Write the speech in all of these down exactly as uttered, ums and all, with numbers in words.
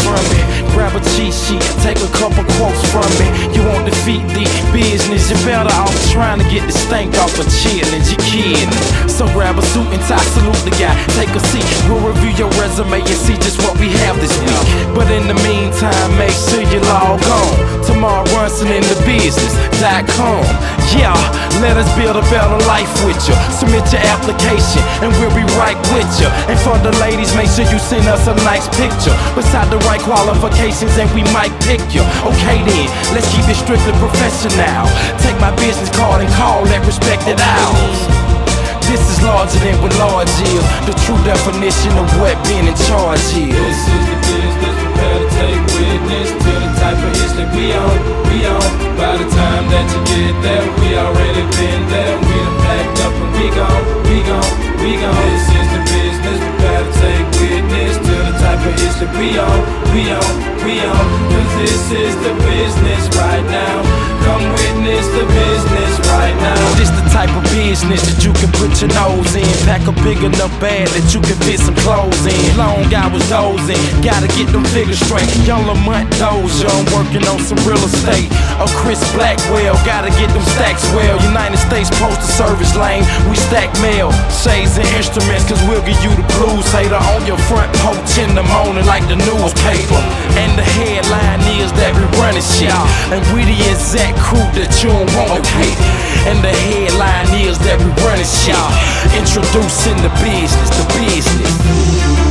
from me. Grab a cheat sheet, take a couple quotes from me. You won't defeat the business, you're better off trying to get the stank off of chillin'. You kiddin'? So grab a suit and tie, salute the guy, take a seat. We'll review your resume and see just what we have this week. But in the meantime, make sure you log on to Mark Ronson in the business dot com. Yeah, let us build a better life with you. Submit your application and we'll be right with you. And for the ladies, make sure you send us a nice picture beside the right qualifications and we might pick you. Okay then, let's keep it strictly professional. Take my business card and call that respected ours. This is larger than what large is, the true definition of what being in charge is. This is the business, prepare to take witness to the type of history we on, we on. By the time that you get there, we already been there. We done packed up and we gone, we gone, we gone. This is the business, prepare to take witness to the type of history we on, we on, we on. Cause this is the business right now. Come witness the business right now. This the type of business that you can put your nose in. Pack a big enough bag that you can fit some clothes in. Long hours dozing, gotta get them figures straight. Young Lamont Dozier, I'm working on some real estate. A Chris Blackwell, gotta get them stacks well. United States Postal Service lane, we stack mail. Shades and instruments, cause we'll give you the blues hater on your front porch in the morning like the newspaper. And the headline is that we running shit, and we the exact crew that you don't want to hate. And the headline is that we running shit, introducing the business, the business.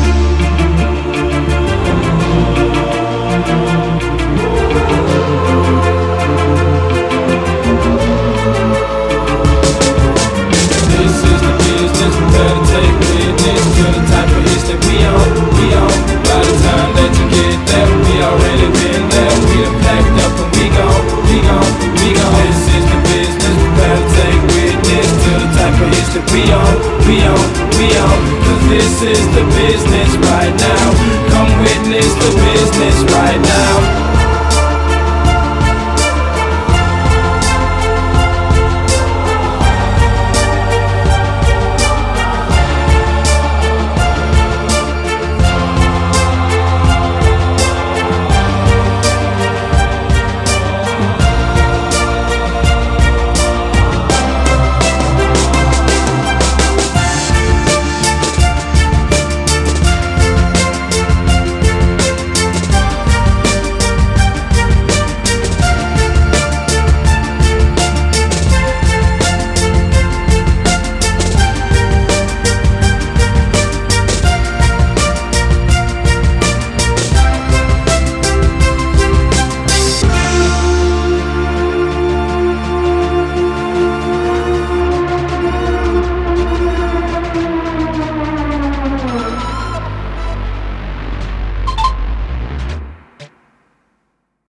We on, we on, we on, cause this is the business right now.